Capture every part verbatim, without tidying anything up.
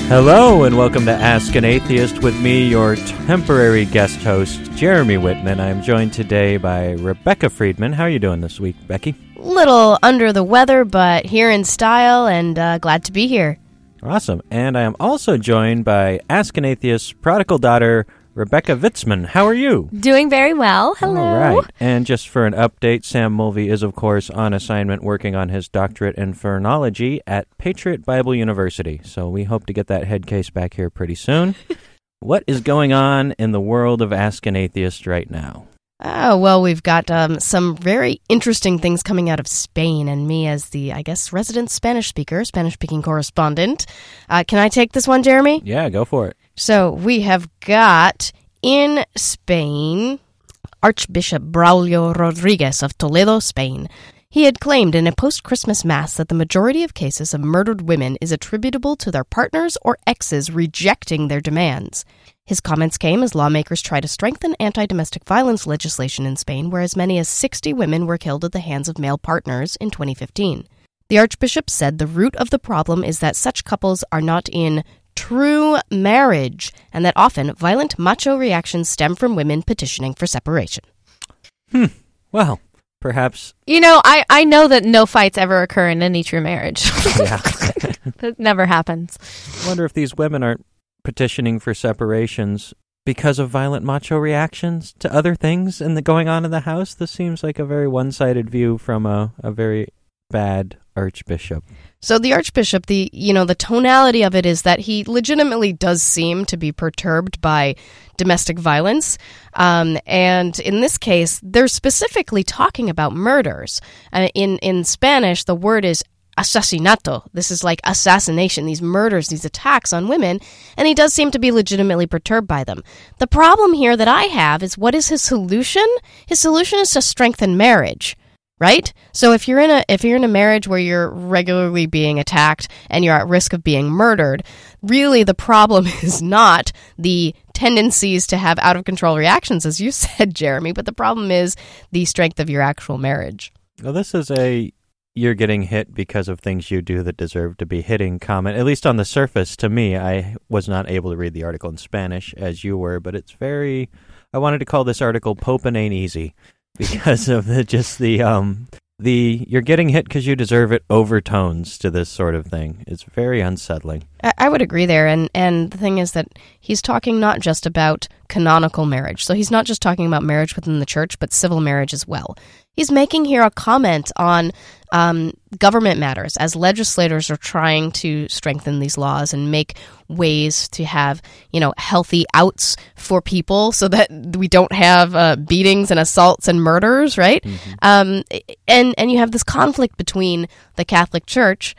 Hello, and welcome to Ask an Atheist with me, your temporary guest host, Jeremy Whitman. I am joined today by Rebecca Friedman. How are you doing this week, Becky? Little under the weather, but here in style, and uh, glad to be here. Awesome. And I am also joined by Ask an Atheist's prodigal daughter, Rebecca Vitzman. How are you? Doing very well. Hello. All right. And just for an update, Sam Mulvey is, of course, on assignment working on his doctorate in phrenology at Patriot Bible University. So we hope to get that head case back here pretty soon. What is going on in the world of Ask an Atheist right now? Oh, well, we've got um, some very interesting things coming out of Spain, and me as the, I guess, resident Spanish speaker, Spanish-speaking correspondent. Uh, can I take this one, Jeremy? Yeah, go for it. So we have got in Spain Archbishop Braulio Rodriguez of Toledo, Spain. He had claimed in a post-Christmas mass that the majority of cases of murdered women is attributable to their partners or exes rejecting their demands. His comments came as lawmakers try to strengthen anti-domestic violence legislation in Spain, where as many as sixty women were killed at the hands of male partners in twenty fifteen. The Archbishop said the root of the problem is that such couples are not in true marriage, and that often violent macho reactions stem from women petitioning for separation. Hmm. Well, perhaps... You know, I, I know that no fights ever occur in any true marriage. Yeah. That never happens. I wonder if these women aren't petitioning for separations because of violent macho reactions to other things in the going on in the house. This seems like a very one-sided view from a, a very bad archbishop. So the archbishop, the you know, the tonality of it is that he legitimately does seem to be perturbed by domestic violence. Um, and in this case, they're specifically talking about murders. Uh, in, in Spanish, the word is asesinato. This is like assassination, these murders, these attacks on women, and he does seem to be legitimately perturbed by them. The problem here that I have is, what is his solution? His solution is to strengthen marriage, right? So if you're in a if you're in a marriage where you're regularly being attacked and you're at risk of being murdered, really the problem is not the tendencies to have out-of-control reactions, as you said, Jeremy, but the problem is the strength of your actual marriage. Well, this is a you're getting hit because of things you do that deserve to be hitting comment, at least on the surface. To me, I was not able to read the article in Spanish as you were, but it's very, I wanted to call this article Popin' Ain't Easy because of the, just the, um, the, you're getting hit because you deserve it overtones to this sort of thing. It's very unsettling. I, I would agree there, and, and the thing is that he's talking not just about canonical marriage, so he's not just talking about marriage within the church, but civil marriage as well. He's making here a comment on um, government matters as legislators are trying to strengthen these laws and make ways to have, you know, healthy outs for people so that we don't have uh, beatings and assaults and murders, right? Mm-hmm. Um, and, and you have this conflict between the Catholic Church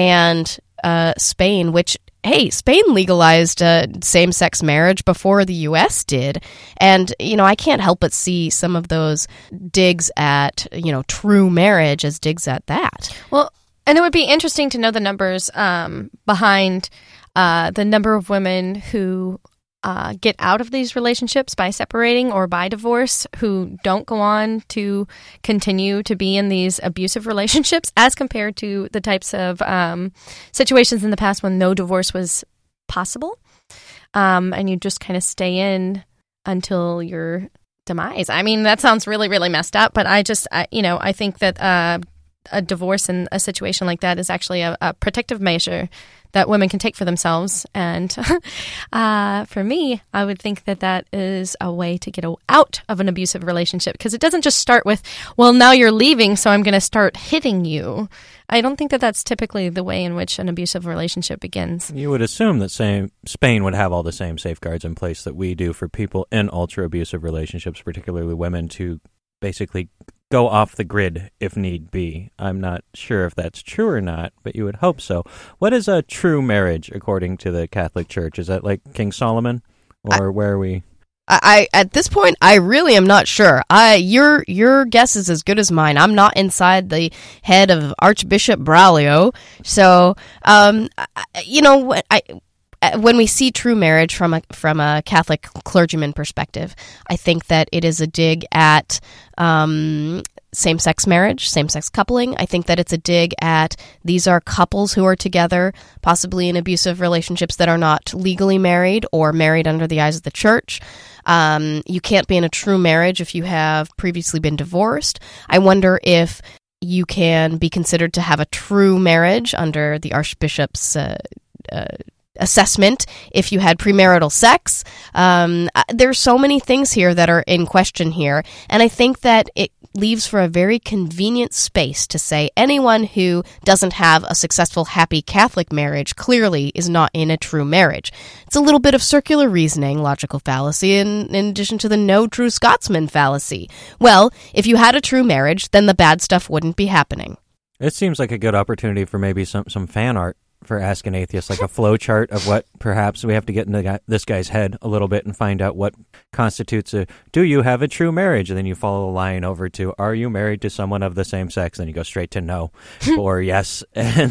and uh, Spain, which, hey, Spain legalized uh, same-sex marriage before the U S did. And, you know, I can't help but see some of those digs at, you know, true marriage as digs at that. Well, and it would be interesting to know the numbers um, behind uh, the number of women who uh, get out of these relationships by separating or by divorce, who don't go on to continue to be in these abusive relationships, as compared to the types of um, situations in the past when no divorce was possible. Um, and you just kind of stay in until your demise. I mean, that sounds really, really messed up, but I just, I, you know, I think that uh, a divorce in a situation like that is actually a, a protective measure that women can take for themselves. And uh, for me, I would think that that is a way to get out of an abusive relationship, because it doesn't just start with, well, now you're leaving, so I'm going to start hitting you. I don't think that that's typically the way in which an abusive relationship begins. You would assume that same, Spain would have all the same safeguards in place that we do for people in ultra-abusive relationships, particularly women, to basically go off the grid if need be. I'm not sure if that's true or not, but you would hope so. What is a true marriage according to the Catholic Church? Is that like King Solomon, or I, where are we? I, I at this point, I really am not sure. I your your guess is as good as mine. I'm not inside the head of Archbishop Braulio, so um, I, you know, I. When we see true marriage from a from a Catholic clergyman perspective, I think that it is a dig at um, same-sex marriage, same-sex coupling. I think that it's a dig at these are couples who are together, possibly in abusive relationships that are not legally married or married under the eyes of the church. Um, you can't be in a true marriage if you have previously been divorced. I wonder if you can be considered to have a true marriage under the Archbishop's uh, uh, assessment if you had premarital sex. Um, there's so many things here that are in question here, and I think that it leaves for a very convenient space to say anyone who doesn't have a successful, happy Catholic marriage clearly is not in a true marriage. It's a little bit of circular reasoning, logical fallacy, in, in addition to the no true Scotsman fallacy. Well, if you had a true marriage, then the bad stuff wouldn't be happening. It seems like a good opportunity for maybe some, some fan art for Ask an Atheist, like a flow chart of what perhaps we have to get into guy, this guy's head a little bit and find out what constitutes a, do you have a true marriage? And then you follow the line over to, are you married to someone of the same sex? And then you go straight to no or yes.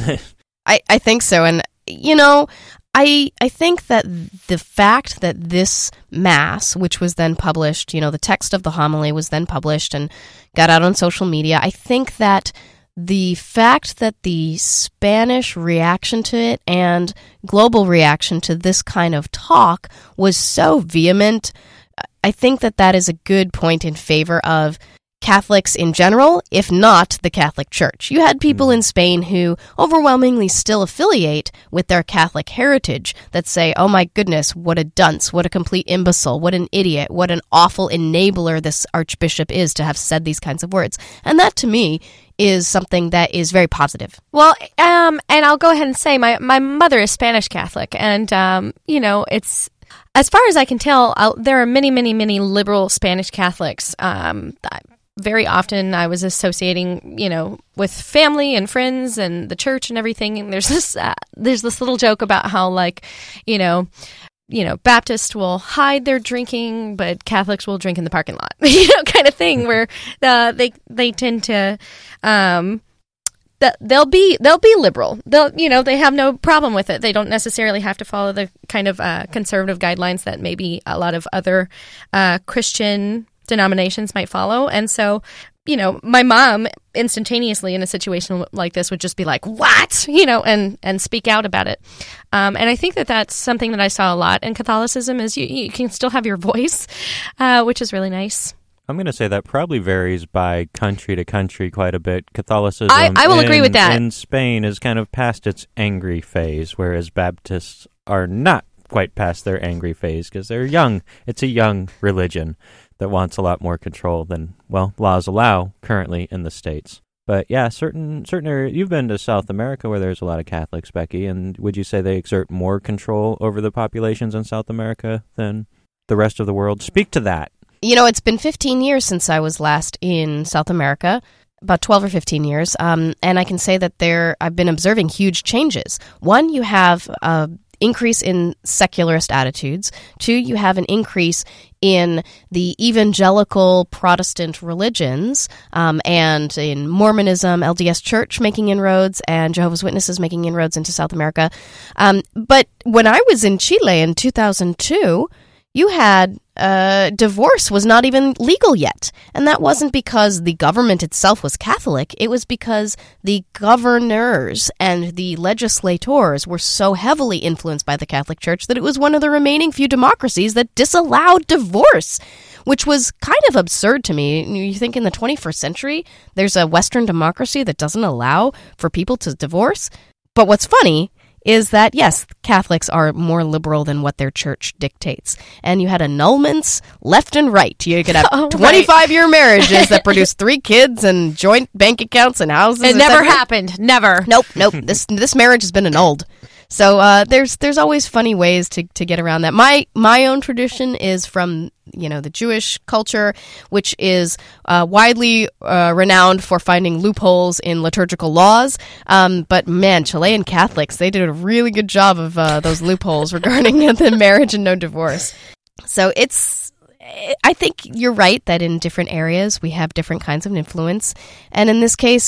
I, I think so. And, you know, I I think that the fact that this Mass, which was then published, you know, the text of the homily was then published and got out on social media, I think that the fact that the Spanish reaction to it and global reaction to this kind of talk was so vehement, I think that that is a good point in favor of Catholics in general, if not the Catholic Church. You had people in Spain who overwhelmingly still affiliate with their Catholic heritage that say, oh my goodness, what a dunce, what a complete imbecile, what an idiot, what an awful enabler this Archbishop is to have said these kinds of words. And that, to me, is something that is very positive. Well, um, and I'll go ahead and say my, my mother is Spanish Catholic, and, um, you know, it's, as far as I can tell, I'll, there are many, many, many liberal Spanish Catholics. Um, very often I was associating, you know, with family and friends and the church and everything, and there's this, uh, there's this little joke about how, like, you know, you know, Baptists will hide their drinking, but Catholics will drink in the parking lot, you know, kind of thing, where uh, they they tend to, um, th- they'll be they'll be liberal. They'll, you know, they have no problem with it. They don't necessarily have to follow the kind of uh, conservative guidelines that maybe a lot of other uh, Christian denominations might follow. And so, you know, my mom instantaneously in a situation like this would just be like, what? You know, and, and speak out about it. Um, and I think that that's something that I saw a lot in Catholicism is you, you can still have your voice, uh, which is really nice. I'm going to say that probably varies by country to country quite a bit. Catholicism I, I will in, agree with that. in Spain is kind of past its angry phase, whereas Baptists are not quite past their angry phase because they're young. It's a young religion that wants a lot more control than, well, laws allow currently in the States. But yeah, certain certain areas, you've been to South America where there's a lot of Catholics, Becky, and would you say they exert more control over the populations in South America than the rest of the world? Speak to that. You know, it's been fifteen years since I was last in South America, about twelve or fifteen years, um, and I can say that there I've been observing huge changes. One, you have a increase in secularist attitudes. Two, you have an increase in the evangelical Protestant religions, um, and in Mormonism, L D S Church making inroads, and Jehovah's Witnesses making inroads into South America. Um, but when I was in Chile in two thousand two, you had uh, divorce was not even legal yet. And that wasn't because the government itself was Catholic. It was because the governors and the legislators were so heavily influenced by the Catholic Church that it was one of the remaining few democracies that disallowed divorce, which was kind of absurd to me. You think in the twenty-first century, there's a Western democracy that doesn't allow for people to divorce? But what's funny is that, yes, Catholics are more liberal than what their church dictates. And you had annulments left and right. You could have oh, twenty-five-year right. marriages that produce three kids and joint bank accounts and houses. It never happened. Never. Nope, nope. this this marriage has been annulled. So uh, there's there's always funny ways to, to get around that. My my own tradition is from, you know, the Jewish culture, which is uh, widely uh, renowned for finding loopholes in liturgical laws. Um, but man, Chilean Catholics, they did a really good job of uh, those loopholes regarding the marriage and no divorce. So it's, I think you're right that in different areas we have different kinds of influence. And in this case,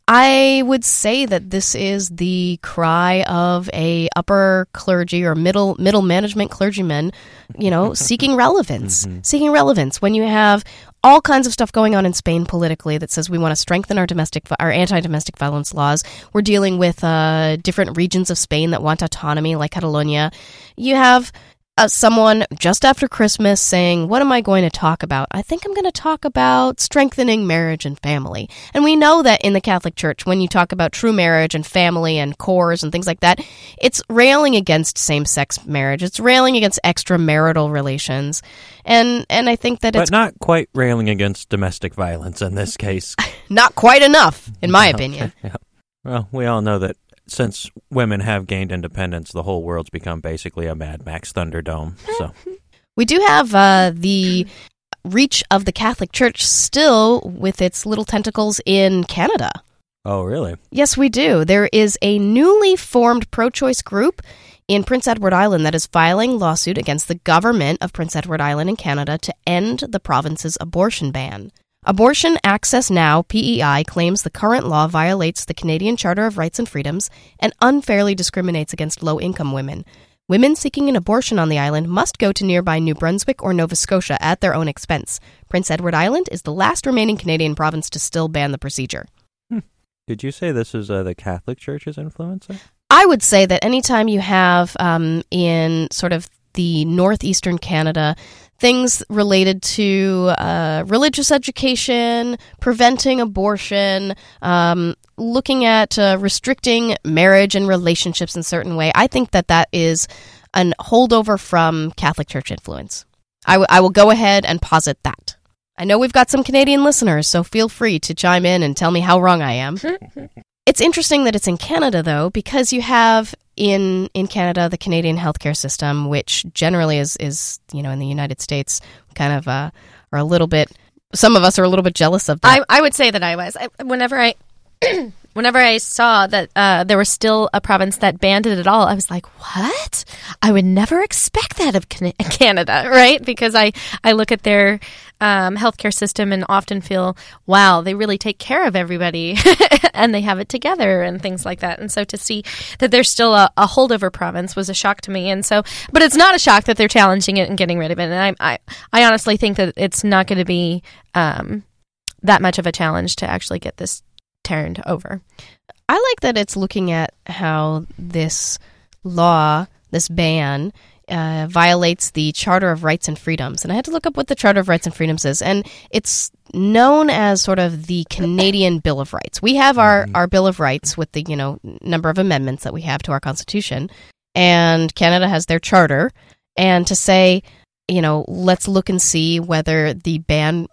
I would say that this is the cry of a upper clergy or middle middle management clergyman, you know, seeking relevance, mm-hmm. seeking relevance. When you have all kinds of stuff going on in Spain politically that says we want to strengthen our domestic, our anti-domestic violence laws. We're dealing with uh, different regions of Spain that want autonomy, like Catalonia. You have Uh, someone just after Christmas saying, what am I going to talk about? I think I'm going to talk about strengthening marriage and family. And we know that in the Catholic Church, when you talk about true marriage and family and cores and things like that, it's railing against same-sex marriage. It's railing against extramarital relations. And and I think that it's... But not quite railing against domestic violence in this case. Not quite enough, in my opinion. Yeah. Well, we all know that since women have gained independence, the whole world's become basically a Mad Max Thunderdome. So we do have uh, the reach of the Catholic Church still with its little tentacles in Canada. Oh, really? Yes, we do. There is a newly formed pro-choice group in Prince Edward Island that is filing lawsuit against the government of Prince Edward Island in Canada to end the province's abortion ban. Abortion Access Now, P E I, claims the current law violates the Canadian Charter of Rights and Freedoms and unfairly discriminates against low-income women. Women seeking an abortion on the island must go to nearby New Brunswick or Nova Scotia at their own expense. Prince Edward Island is the last remaining Canadian province to still ban the procedure. Hmm. Did you say this is uh, the Catholic Church's influence? I would say that anytime you have um, in sort of the northeastern Canada things related to uh, religious education, preventing abortion, um, looking at uh, restricting marriage and relationships in a certain way, I think that that is an holdover from Catholic Church influence. I, w- I will go ahead and posit that. I know we've got some Canadian listeners, so feel free to chime in and tell me how wrong I am. It's interesting that it's in Canada, though, because you have in in Canada the Canadian healthcare system, which generally is, is you know, in the United States, kind of uh, are a little bit, some of us are a little bit jealous of that. I, I would say that I was. I, whenever I... Whenever I saw that uh, there was still a province that banned it at all, I was like, what? I would never expect that of Can- Canada, right? Because I, I look at their um, healthcare system and often feel, wow, they really take care of everybody and they have it together and things like that. And so to see that there's still a, a holdover province was a shock to me. And so, but it's not a shock that they're challenging it and getting rid of it. And I, I, I honestly think that it's not going to be um, that much of a challenge to actually get this turned over. I like that it's looking at how this law, this ban, uh, violates the Charter of Rights and Freedoms. And I had to look up what the Charter of Rights and Freedoms is. And it's known as sort of the Canadian Bill of Rights. We have our, our Bill of Rights with the, you know, number of amendments that we have to our Constitution. And Canada has their charter. And to say, you know, let's look and see whether the ban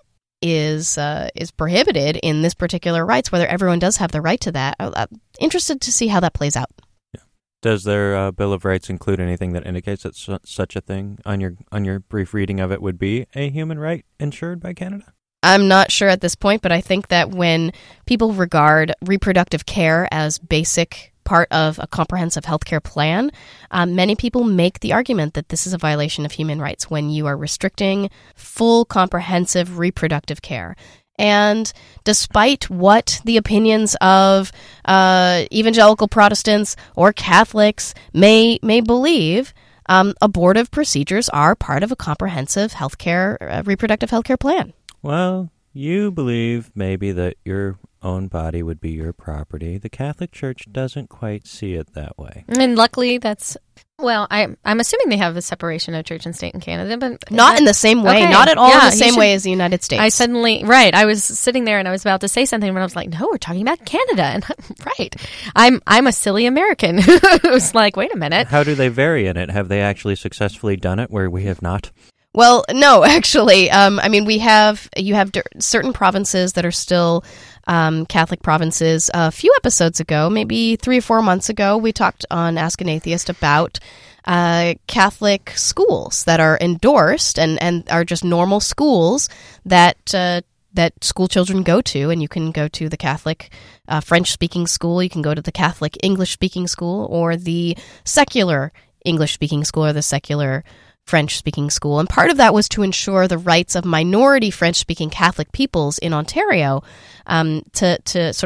is uh, is prohibited in this particular rights, whether everyone does have the right to that. I'm interested to see how that plays out. Yeah. Does their uh, Bill of Rights include anything that indicates that su- such a thing on your on your brief reading of it would be a human right ensured by Canada? I'm not sure at this point, but I think that when people regard reproductive care as basic part of a comprehensive healthcare plan, um, many people make the argument that this is a violation of human rights when you are restricting full comprehensive reproductive care. And despite what the opinions of uh, evangelical Protestants or Catholics may may believe, um, abortive procedures are part of a comprehensive healthcare, uh, reproductive healthcare plan. Well, you believe maybe that your own body would be your property. The Catholic Church doesn't quite see it that way. And luckily that's, well, I, I'm assuming they have a separation of church and state in Canada, but... Not that, in the same way. Okay. Not at all yeah, in the same should, way as the United States. I suddenly, right, I was sitting there and I was about to say something and I was like, no, we're talking about Canada. And right, I'm I'm a silly American who's like, wait a minute. How do they vary in it? Have they actually successfully done it where we have not? Well, no, actually. Um, I mean, we have, you have d- certain provinces that are still um, Catholic provinces. A few episodes ago, maybe three or four months ago, we talked on Ask an Atheist about uh, Catholic schools that are endorsed and, and are just normal schools that uh, that school children go to. And you can go to the Catholic uh, French-speaking school, you can go to the Catholic English-speaking school, or the secular English-speaking school, or the secular French-speaking school. And part of that was to ensure the rights of minority French-speaking Catholic peoples in Ontario, um, to, to sort of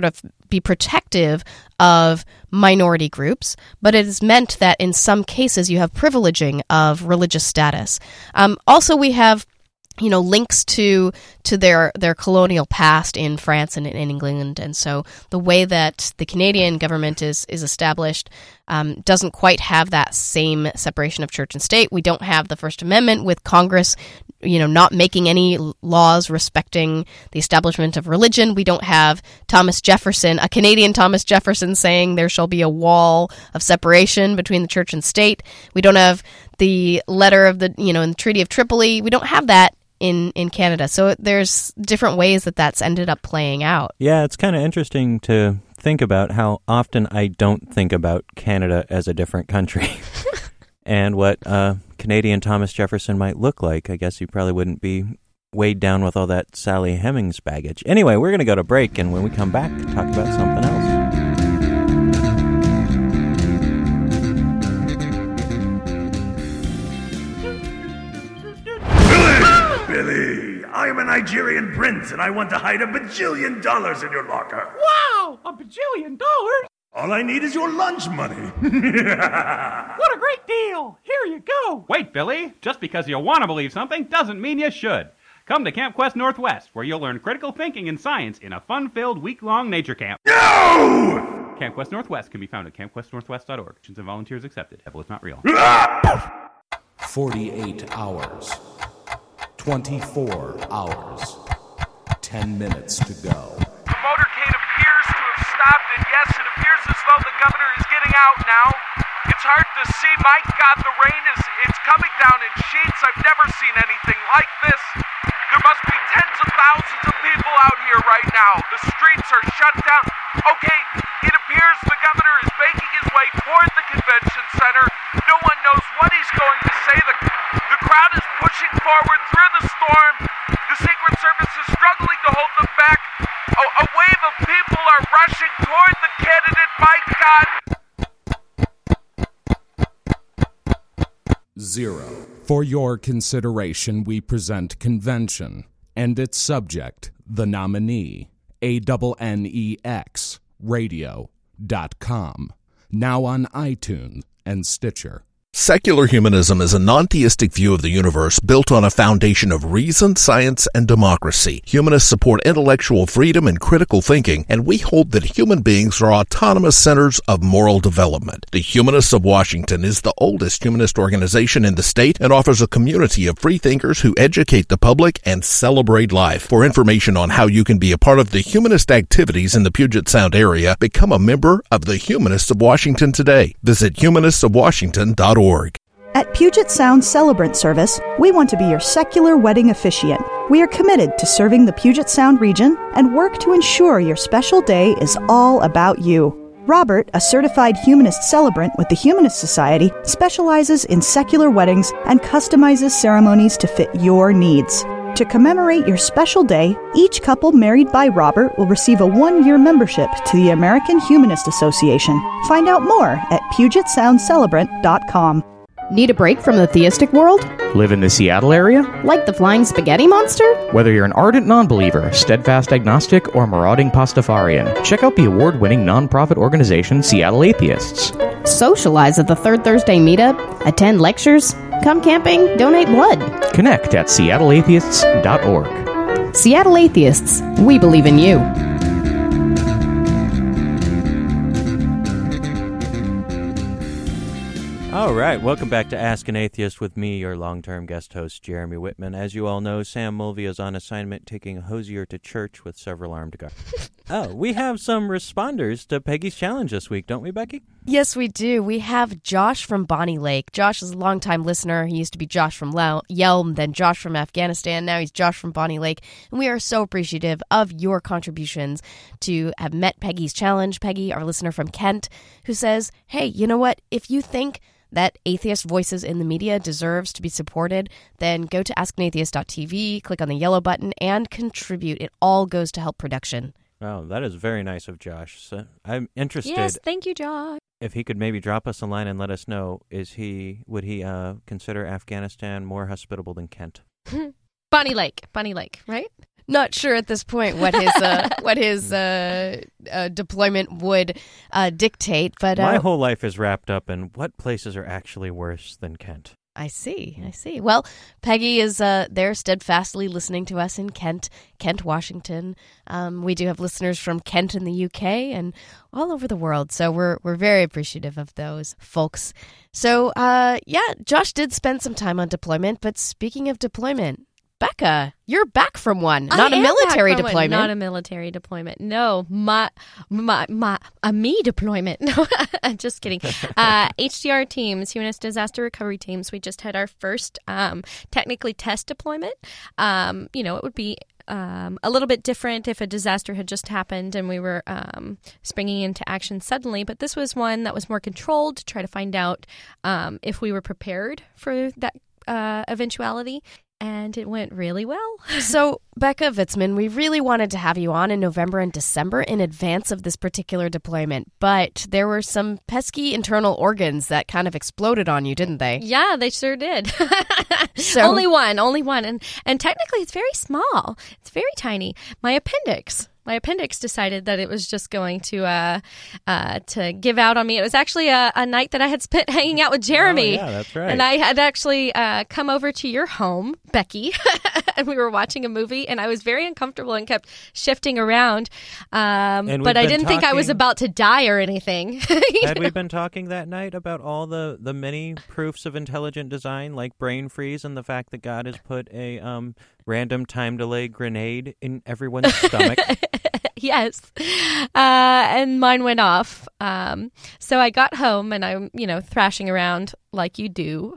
be protective of minority groups, but it has meant that in some cases you have privileging of religious status. Um, also, we have you know, links to to their their colonial past in France and in England, and so the way that the Canadian government is is established um, doesn't quite have that same separation of church and state. We don't have the First Amendment with Congress, you know, not making any laws respecting the establishment of religion. We don't have Thomas Jefferson, a Canadian Thomas Jefferson, saying there shall be a wall of separation between the church and state. We don't have the letter of the, you know, in the Treaty of Tripoli. We don't have that in, in Canada. So there's different ways that that's ended up playing out. Yeah, it's kind of interesting to think about how often I don't think about Canada as a different country and what uh, Canadian Thomas Jefferson might look like. I guess he probably wouldn't be weighed down with all that Sally Hemings baggage. Anyway, we're going to go to break, and when we come back, talk about something else. Billy, I am a Nigerian prince, and I want to hide a bajillion dollars in your locker. Wow, a bajillion dollars? All I need is your lunch money. What a great deal. Here you go. Wait, Billy. Just because you want to believe something doesn't mean you should. Come to Camp Quest Northwest, where you'll learn critical thinking and science in a fun-filled week-long nature camp. No! Camp Quest Northwest can be found at camp quest northwest dot org. Students and volunteers accepted. Devil is not real. forty-eight hours. twenty-four hours. ten minutes to go. The motorcade appears to have stopped, and yes, it appears as though the governor is getting out now. It's hard to see. My God, the rain is it's coming down in sheets. I've never seen anything like this. There must be tens of thousands of people out here right now. The streets are shut down. Okay, it appears the governor is making his way toward the convention center. No one knows what he's going to say. The, the crowd is pushing forward through the storm. The Secret Service is struggling to hold them back. A, a wave of people are rushing toward the candidate. My God. Zero. For your consideration, we present Convention and its subject, the nominee, A N N E X radio dot com. Now on iTunes and Stitcher. Secular humanism is a non-theistic view of the universe built on a foundation of reason, science, and democracy. Humanists support intellectual freedom and critical thinking, and we hold that human beings are autonomous centers of moral development. The Humanists of Washington is the oldest humanist organization in the state and offers a community of freethinkers who educate the public and celebrate life. For information on how you can be a part of the humanist activities in the Puget Sound area, become a member of the Humanists of Washington today. Visit humanists of washington dot org. At Puget Sound Celebrant Service, we want to be your secular wedding officiant. We are committed to serving the Puget Sound region and work to ensure your special day is all about you. Robert, a certified humanist celebrant with the Humanist Society, specializes in secular weddings and customizes ceremonies to fit your needs. To commemorate your special day, each couple married by Robert will receive a one-year membership to the American Humanist Association. Find out more at puget sound celebrant dot com. Need a break from the theistic world? Live in the Seattle area? Like the flying spaghetti monster? Whether you're an ardent non-believer, steadfast agnostic, or marauding Pastafarian, check out the award-winning nonprofit organization Seattle Atheists. Socialize at the Third Thursday meetup, attend lectures, come camping, donate blood. Connect at seattle atheists dot org. Seattle Atheists, we believe in you. All right, welcome back to Ask an Atheist with me, your long-term guest host, Jeremy Whitman. As you all know, Sam Mulvey is on assignment taking a hosier to church with several armed guards. Oh, we have some responders to Peggy's challenge this week, don't we, Becky? Yes, we do. We have Josh from Bonnie Lake. Josh is a longtime listener. He used to be Josh from Yelm, then Josh from Afghanistan. Now he's Josh from Bonnie Lake. And we are so appreciative of your contributions to have met Peggy's challenge. Peggy, our listener from Kent, who says, hey, you know what? If you think that atheist voices in the media deserves to be supported, then go to ask an atheist dot t v, click on the yellow button, and contribute. It all goes to help production. Oh, that is very nice of Josh. So I'm interested. Yes, thank you, Josh. If he could maybe drop us a line and let us know, is he would he uh, consider Afghanistan more hospitable than Kent? Bonnie Lake. Bonnie Lake, right? Not sure at this point what his uh, what his uh, uh, deployment would uh, dictate, but uh, my whole life is wrapped up in what places are actually worse than Kent. I see, I see. Well, Peggy is uh, there steadfastly listening to us in Kent, Kent, Washington. Um, we do have listeners from Kent in the U K and all over the world, so we're we're very appreciative of those folks. So, uh, yeah, Josh did spend some time on deployment, but speaking of deployment, Becca, you're back from one, not I a am military back from deployment. One. Not a military deployment. No, my my my a me deployment. No, just kidding. Uh, H D R teams, Humanist Disaster Recovery teams. We just had our first um, technically test deployment. Um, you know, it would be um, a little bit different if a disaster had just happened and we were um, springing into action suddenly. But this was one that was more controlled to try to find out um, if we were prepared for that uh, eventuality. And it went really well. So, Becca Vitzman, we really wanted to have you on in November and December in advance of this particular deployment, but there were some pesky internal organs that kind of exploded on you, didn't they? Yeah, they sure did. So, only one, only one. And, and technically, it's very small. It's very tiny. My appendix. My appendix decided that it was just going to uh, uh, to give out on me. It was actually a, a night that I had spent hanging out with Jeremy. Oh, yeah, that's right. And I had actually uh, come over to your home, Becky, and we were watching a movie, and I was very uncomfortable and kept shifting around. Um, And but we've I been didn't think I was talking- about to die or anything. You Had know? we been talking that night about all the, the many proofs of intelligent design, like brain freeze and the fact that God has put a um, random time delay grenade in everyone's stomach? Yes. Uh, and mine went off. Um, so I got home and I'm, you know, thrashing around like you do.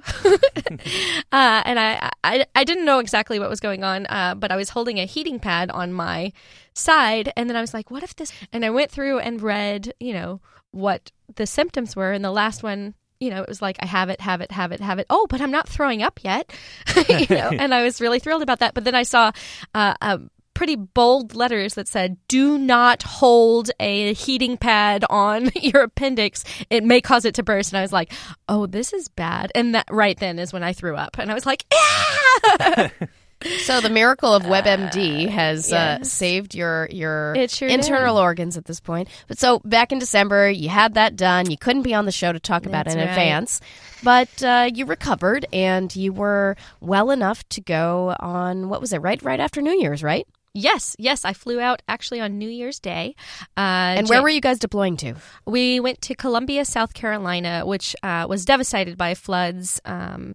uh, and I, I, I didn't know exactly what was going on, uh, but I was holding a heating pad on my side. And then I was like, what if this? And I went through and read, you know, what the symptoms were. And the last one, you know, it was like, I have it, have it, have it, have it. Oh, but I'm not throwing up yet. you know, and I was really thrilled about that. But then I saw uh, a pretty bold letters that said, do not hold a heating pad on your appendix. It may cause it to burst. And I was like, oh, this is bad. And that right then is when I threw up. And I was like, ah! So the miracle of WebMD has uh, yes. saved your your It sure internal did. organs at this point. But so back in December, you had that done. You couldn't be on the show to talk about That's it in right. advance, but uh, you recovered and you were well enough to go on, what was it, right right after New Year's, right? Yes, yes. I flew out actually on New Year's Day. Uh, And where were you guys deploying to? We went to Columbia, South Carolina, which uh, was devastated by floods um,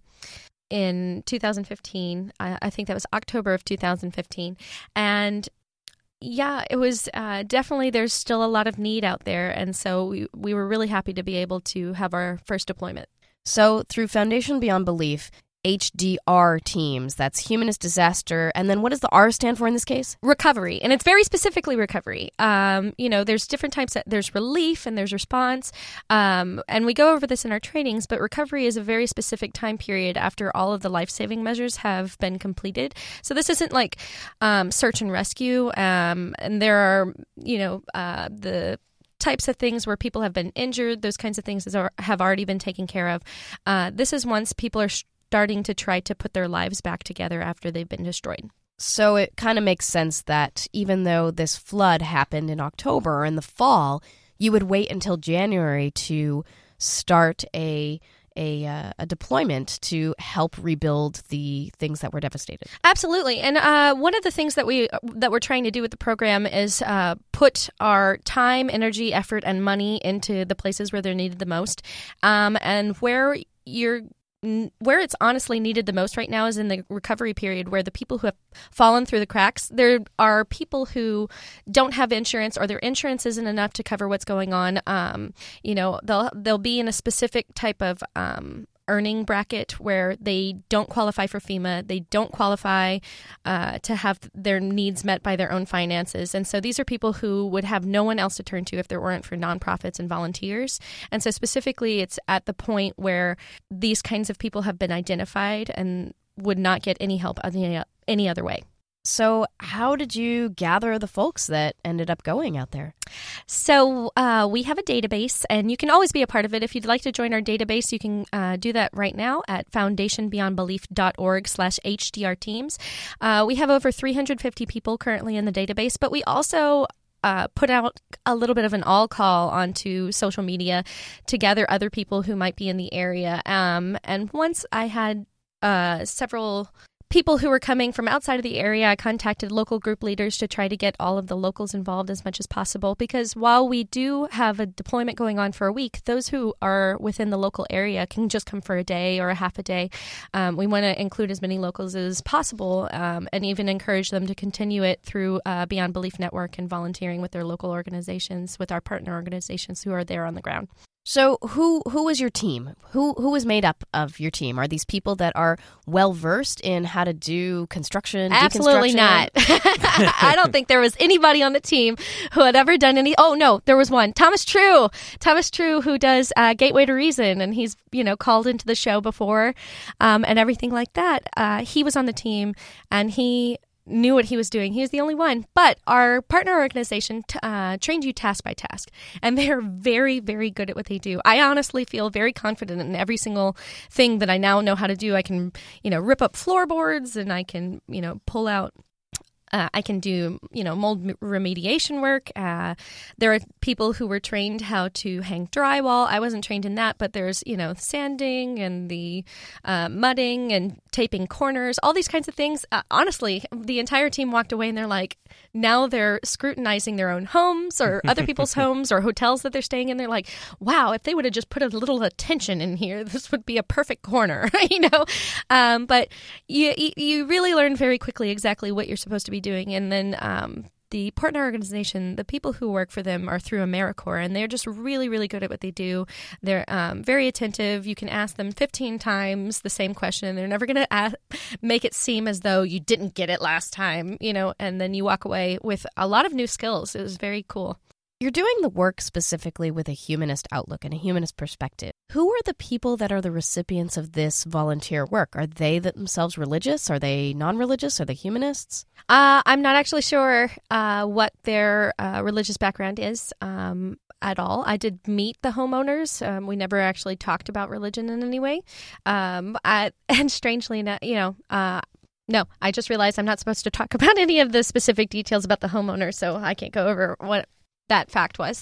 in two thousand fifteen. I, I think that was October of two thousand fifteen. And yeah, it was uh, definitely, there's still a lot of need out there. And so we, we were really happy to be able to have our first deployment. So through Foundation Beyond Belief, H D R teams, that's Humanist Disaster, and then what does the R stand for in this case? Recovery, and it's very specifically recovery. Um, you know, there's different types. Of, there's relief and there's response, um, and we go over this in our trainings. But recovery is a very specific time period after all of the life-saving measures have been completed. So this isn't like um, search and rescue, um, and there are, you know, uh, the types of things where people have been injured. Those kinds of things are, have already been taken care of. Uh, this is once people are starting to try to put their lives back together after they've been destroyed. So it kind of makes sense that even though this flood happened in October in the fall, you would wait until January to start a a, uh, a deployment to help rebuild the things that were devastated. Absolutely, and uh, one of the things that we that we're trying to do with the program is uh, put our time, energy, effort, and money into the places where they're needed the most, um, and where you're. Where it's honestly needed the most right now is in the recovery period, where the people who have fallen through the cracks, there are people who don't have insurance or their insurance isn't enough to cover what's going on. Um, you know, they'll they'll be in a specific type of um, earning bracket where they don't qualify for FEMA. They don't qualify uh, to have their needs met by their own finances. And so these are people who would have no one else to turn to if there weren't for nonprofits and volunteers. And so specifically, it's at the point where these kinds of people have been identified and would not get any help any, any other way. So how did you gather the folks that ended up going out there? So uh, we have a database, and you can always be a part of it. If you'd like to join our database, you can uh, do that right now at foundationbeyondbelief.org slash HDR teams. Uh, we have over three hundred fifty people currently in the database, but we also Uh, put out a little bit of an all call onto social media to gather other people who might be in the area. Um, and once I had uh, several people who were coming from outside of the area, I contacted local group leaders to try to get all of the locals involved as much as possible. Because while we do have a deployment going on for a week, those who are within the local area can just come for a day or a half a day. Um, we want to include as many locals as possible, um, and even encourage them to continue it through uh, Beyond Belief Network and volunteering with their local organizations, with our partner organizations who are there on the ground. So who who was your team? Who who was made up of your team? Are these people that are well versed in how to do construction? Absolutely not. I don't think there was anybody on the team who had ever done any. Oh no, there was one. Thomas True. Thomas True, who does uh, Gateway to Reason, and he's you know called into the show before, um, and everything like that. Uh, he was on the team, and he knew what he was doing. He was the only one. But our partner organization t- uh, trained you task by task, and they are very, very good at what they do. I honestly feel very confident in every single thing that I now know how to do. I can, you know, rip up floorboards, and I can, you know, pull out Uh, I can do, you know, mold remediation work. Uh, there are people who were trained how to hang drywall. I wasn't trained in that, but there's, you know, sanding and the uh, mudding and taping corners, all these kinds of things. Uh, honestly, the entire team walked away and they're like, now they're scrutinizing their own homes or other people's homes or hotels that they're staying in. They're like, wow, if they would have just put a little attention in here, this would be a perfect corner, you know? Um, but you, you really learn very quickly exactly what you're supposed to be doing. And then um, the partner organization, the people who work for them are through AmeriCorps, and they're just really, really good at what they do. They're um, very attentive. You can ask them fifteen times the same question. They're never going to make it seem as though you didn't get it last time, you know, and then you walk away with a lot of new skills. It was very cool. You're doing the work specifically with a humanist outlook and a humanist perspective. Who are the people that are the recipients of this volunteer work? Are they themselves religious? Are they non-religious? Are they humanists? Uh, I'm not actually sure uh, what their uh, religious background is um, at all. I did meet the homeowners. Um, we never actually talked about religion in any way. Um, I, and strangely enough, you know, uh, no, I just realized I'm not supposed to talk about any of the specific details about the homeowner, so I can't go over what that fact was.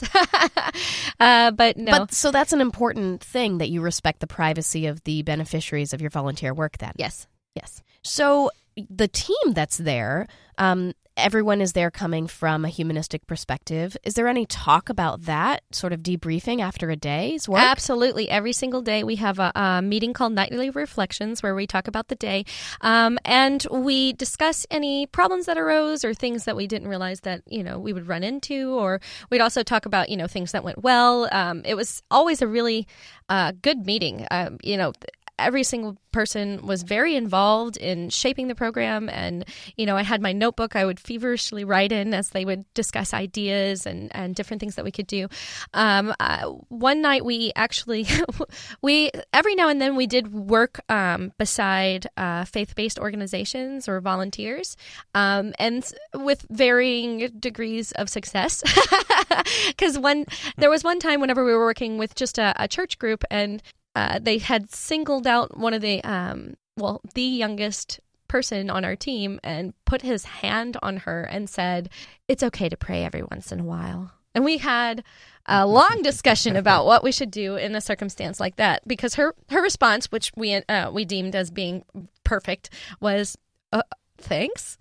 uh, but no. But, so that's an important thing, that you respect the privacy of the beneficiaries of your volunteer work then. Yes. Yes. So the team that's there, um, everyone is there coming from a humanistic perspective. Is there any talk about that, sort of debriefing after a day's work? Absolutely. Every single day we have a, a meeting called Nightly Reflections where we talk about the day, um, and we discuss any problems that arose or things that we didn't realize that, you know, we would run into, or we'd also talk about, you know, things that went well. Um, it was always a really uh, good meeting. Um, you know, every single person was very involved in shaping the program. And, you know, I had my notebook I would feverishly write in as they would discuss ideas and, and different things that we could do. Um, uh, one night we actually, we every now and then we did work um, beside uh, faith-based organizations or volunteers, um, and with varying degrees of success. Because one, there was one time whenever we were working with just a, a church group, and Uh, they had singled out one of the, um, well, the youngest person on our team and put his hand on her and said, it's okay to pray every once in a while. And we had a long discussion about what we should do in a circumstance like that, because her, her response, which we uh, we deemed as being perfect, was, uh, thanks.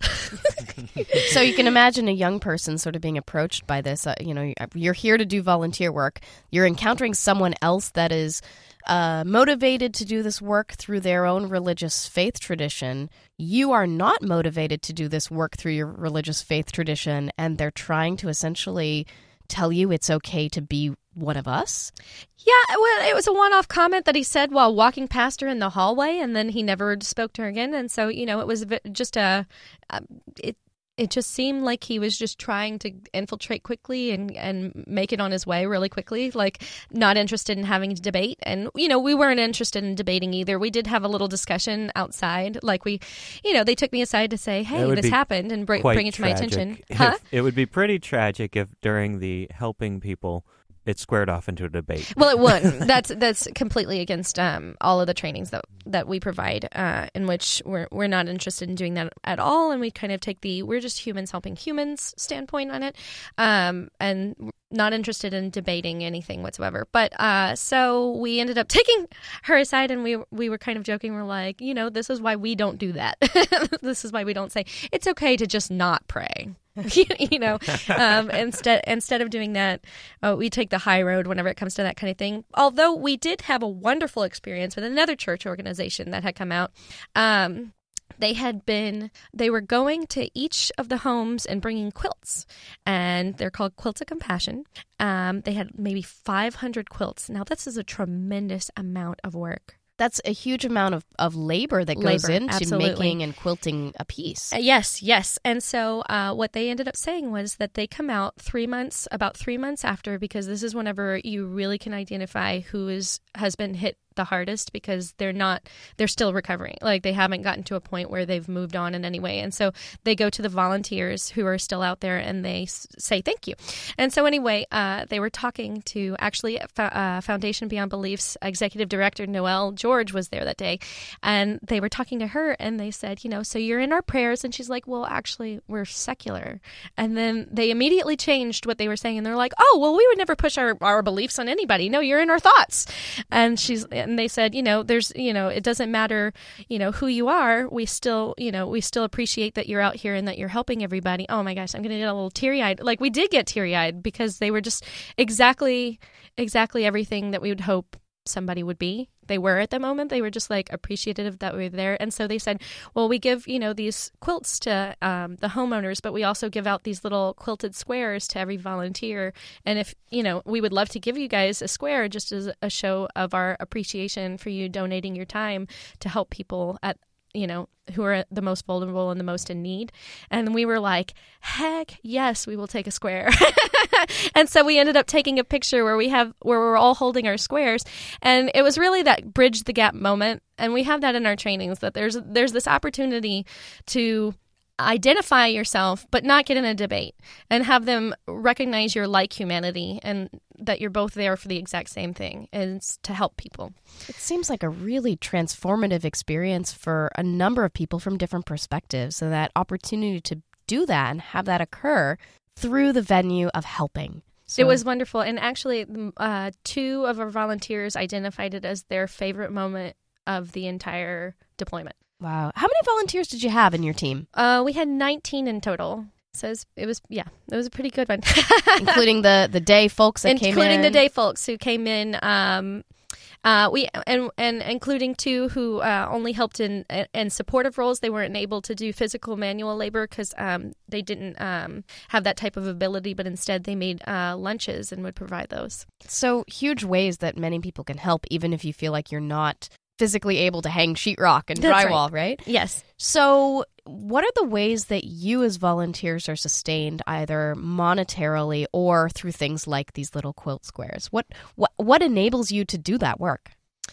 So you can imagine a young person sort of being approached by this. Uh, you know, you're here to do volunteer work. You're encountering someone else that is uh, motivated to do this work through their own religious faith tradition. You are not motivated to do this work through your religious faith tradition, and they're trying to essentially tell you it's okay to be one of us? Yeah, well, it was a one-off comment that he said while walking past her in the hallway, and then he never spoke to her again. And so, you know, it was just a, uh, it it just seemed like he was just trying to infiltrate quickly and, and make it on his way really quickly, like not interested in having a debate. And, you know, we weren't interested in debating either. We did have a little discussion outside. Like we, you know, they took me aside to say, hey, this be happened and br- bring it to my attention. Huh? It would be pretty tragic if during the helping people it squared off into a debate. Well, it wouldn't. That's that's completely against um, all of the trainings that that we provide, uh, in which we're we're not interested in doing that at all, and we kind of take the we're just humans helping humans standpoint on it, um, and not interested in debating anything whatsoever. But uh, so we ended up taking her aside, and we we were kind of joking. We're like, you know, this is why we don't do that. This is why we don't say it's okay to just not pray. you know, um, instead instead of doing that, uh, we take the high road whenever it comes to that kind of thing. Although we did have a wonderful experience with another church organization that had come out. Um, they had been, they were going to each of the homes and bringing quilts, and they're called Quilts of Compassion. Um, they had maybe five hundred quilts. Now, this is a tremendous amount of work. That's a huge amount of, of labor that goes labor, into absolutely. making and quilting a piece. Uh, yes, yes. And so uh, what they ended up saying was that they come out three months, about three months after, because this is whenever you really can identify who is has been hit the hardest, because they're not, they're still recovering. Like they haven't gotten to a point where they've moved on in any way. And so they go to the volunteers who are still out there and they s- say thank you. And so anyway, uh, they were talking to actually uh, Foundation Beyond Belief's executive director, Noelle George, was there that day. And they were talking to her and they said, you know, so you're in our prayers. And she's like, well, actually, we're secular. And then they immediately changed what they were saying. And they're like, oh, well, we would never push our, our beliefs on anybody. No, you're in our thoughts. And she's, and they said, you know, there's, you know, it doesn't matter, you know, who you are. We still, you know, we still appreciate that you're out here and that you're helping everybody. Oh my gosh, I'm going to get a little teary eyed. Like we did get teary eyed because they were just exactly, exactly everything that we would hope somebody would be. They were at the moment. They were just like appreciative that we were there. And so they said, well, we give, you know, these quilts to um, the homeowners, but we also give out these little quilted squares to every volunteer. And if, you know, we would love to give you guys a square just as a show of our appreciation for you donating your time to help people at, you know, who are the most vulnerable and the most in need. And we were like, heck yes, we will take a square. And so we ended up taking a picture where we have, where we're all holding our squares. And it was really that bridge the gap moment. And we have that in our trainings, that there's, there's this opportunity to identify yourself, but not get in a debate, and have them recognize your like humanity and that you're both there for the exact same thing, and it's to help people. It seems like a really transformative experience for a number of people from different perspectives. So that opportunity to do that and have that occur through the venue of helping. So, it was wonderful. And actually, uh, two of our volunteers identified it as their favorite moment of the entire deployment. Wow. How many volunteers did you have in your team? Uh, we had nineteen in total. So it was, it was yeah, it was a pretty good one. Including the, the day folks that including came in? Including the day folks who came in. Um, uh, we and and including two who uh, only helped in in supportive roles. They weren't able to do physical manual labor because um, they didn't um, have that type of ability, but instead they made uh, lunches and would provide those. So huge ways that many people can help, even if you feel like you're not physically able to hang sheetrock and That's drywall, right. right? Yes. So what are the ways that you as volunteers are sustained, either monetarily or through things like these little quilt squares? What what, what enables you to do that work?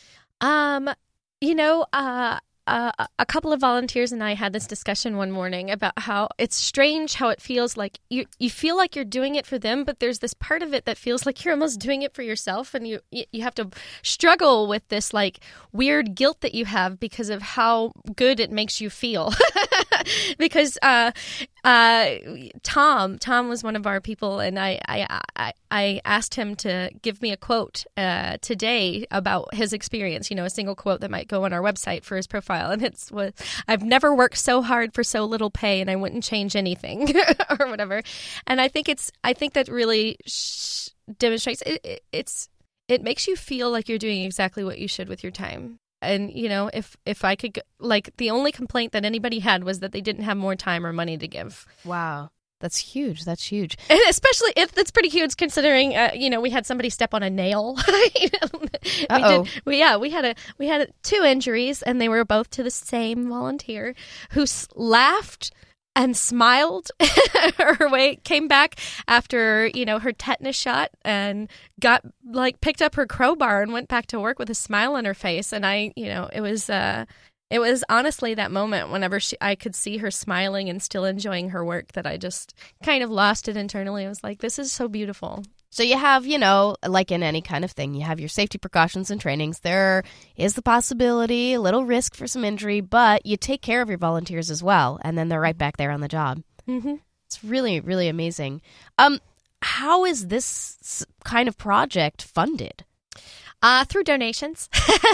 Um, you know, uh, uh, a couple of volunteers and I had this discussion one morning about how it's strange how it feels like you you feel like you're doing it for them, but there's this part of it that feels like you're almost doing it for yourself, and you you have to struggle with this like weird guilt that you have because of how good it makes you feel. Because uh, uh, Tom, Tom was one of our people, and I, I, I, I asked him to give me a quote uh, today about his experience. You know, a single quote that might go on our website for his profile, and it's was, "I've never worked so hard for so little pay, and I wouldn't change anything," or whatever. And I think it's, I think that really sh- demonstrates it, it. It's, it makes you feel like you're doing exactly what you should with your time. And, you know, if, if I could, like, the only complaint that anybody had was that they didn't have more time or money to give. Wow. That's huge. That's huge. And especially, if that's pretty huge considering, uh, you know, we had somebody step on a nail. we Uh-oh. did, we, yeah, we had a we had two injuries, and they were both to the same volunteer who s- laughed and smiled her way, came back after, you know, her tetanus shot and got, like, picked up her crowbar and went back to work with a smile on her face. And I, you know, it was, uh, it was honestly that moment whenever she, I could see her smiling and still enjoying her work that I just kind of lost it internally. I was like, this is so beautiful. So you have, you know, like in any kind of thing, you have your safety precautions and trainings. There is the possibility, a little risk for some injury, but you take care of your volunteers as well, and then they're right back there on the job. Mm-hmm. It's really, really amazing. Um, how is this kind of project funded? Uh, through donations.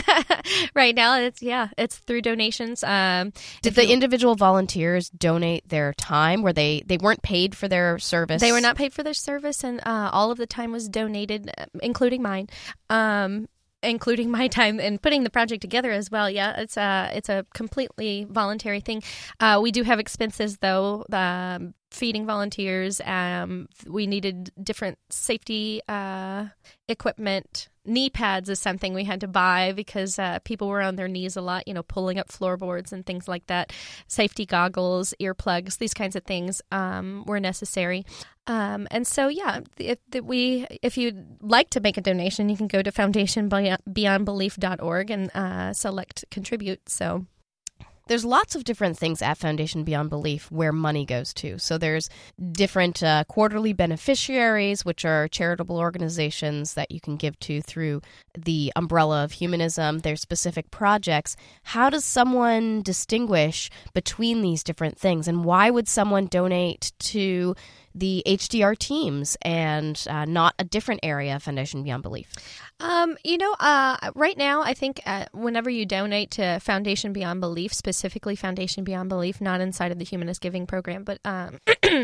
Right now, it's yeah, it's through donations. Um, Did the you, individual volunteers donate their time? Were they they weren't paid for their service? They were not paid for their service, and uh, all of the time was donated, including mine, um, including my time in putting the project together as well. Yeah, it's a it's a completely voluntary thing. Uh, we do have expenses though. Um, feeding volunteers. Um, we needed different safety uh, equipment. Knee pads is something we had to buy because uh, people were on their knees a lot, you know, pulling up floorboards and things like that. Safety goggles, earplugs, these kinds of things um, were necessary. Um, and so, yeah, if, if we, if you'd like to make a donation, you can go to foundation beyond belief dot org and uh, select contribute. So. There's lots of different things at Foundation Beyond Belief where money goes to. So there's different uh, quarterly beneficiaries, which are charitable organizations that you can give to through the umbrella of humanism. There's specific projects. How does someone distinguish between these different things? And why would someone donate to the H D R teams and uh, not a different area of Foundation Beyond Belief? Um, you know, uh, right now, I think uh, whenever you donate to Foundation Beyond Belief, specifically Foundation Beyond Belief, not inside of the Humanist Giving Program, but um,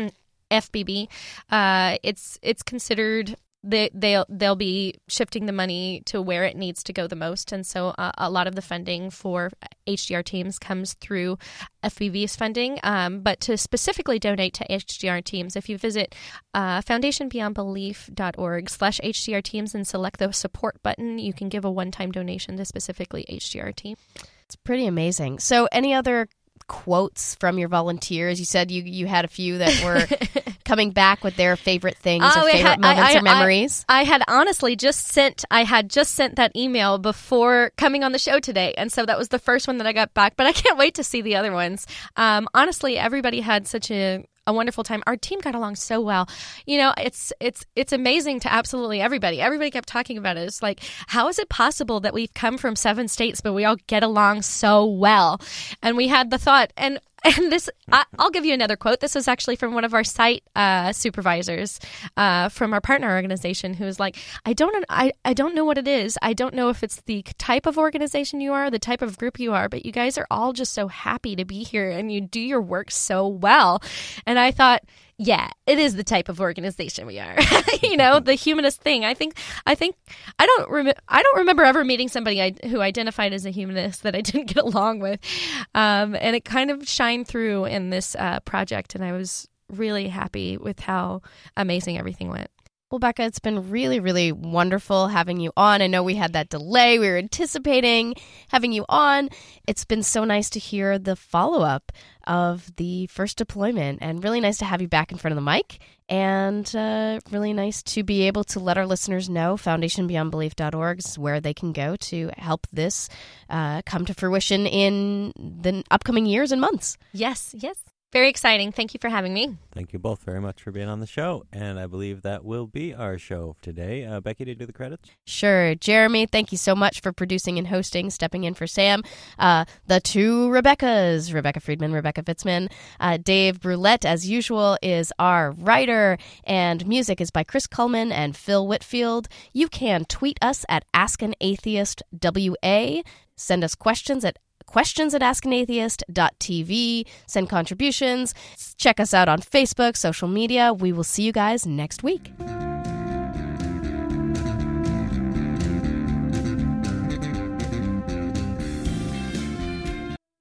F B B, uh, it's it's considered they they'll they'll be shifting the money to where it needs to go the most, and so uh, a lot of the funding for H D R teams comes through F B B's funding. Um, but to specifically donate to H D R teams, if you visit uh, foundation beyond belief dot org slash H D R teams and select the support button, you can give a one-time donation to specifically H D R team. It's pretty amazing. So, any other quotes from your volunteers? You said you you had a few that were coming back with their favorite things oh, or favorite had, moments I, I, or memories. I, I had honestly just sent I had just sent that email before coming on the show today, and so that was the first one that I got back. But I can't wait to see the other ones. Um, honestly, everybody had such a a wonderful time. Our team got along so well. You know, it's it's it's amazing to absolutely everybody. Everybody kept talking about it. It's like, how is it possible that we've come from seven states, but we all get along so well? And we had the thought, and and this, I, I'll give you another quote. This is actually from one of our site uh, supervisors uh, from our partner organization, who was like, I don't, I, I don't know what it is. I don't know if it's the type of organization you are, the type of group you are, but you guys are all just so happy to be here and you do your work so well. And I thought, yeah, it is the type of organization we are. You know, the humanist thing. I think, I think, I don't remember, I don't remember ever meeting somebody I, who identified as a humanist that I didn't get along with. Um, and it kind of shined through in this uh, project. And I was really happy with how amazing everything went. Well, Becca, it's been really, really wonderful having you on. I know we had that delay. We were anticipating having you on. It's been so nice to hear the follow-up of the first deployment, and really nice to have you back in front of the mic, and uh, really nice to be able to let our listeners know foundation beyond belief dot org is where they can go to help this uh, come to fruition in the upcoming years and months. Yes, yes. Very exciting. Thank you for having me. Thank you both very much for being on the show. And I believe that will be our show today. Uh, Becky, to do the credits? Sure. Jeremy, thank you so much for producing and hosting, stepping in for Sam. Uh, the two Rebeccas, Rebecca Friedman, Rebecca Fitzman. Uh, Dave Brulette, as usual, is our writer. And music is by Chris Cullman and Phil Whitfield. You can tweet us at Ask an Atheist W A. Send us questions at questions at ask an atheist dot t v. Send contributions. Check us out on Facebook, social media. We will see you guys next week.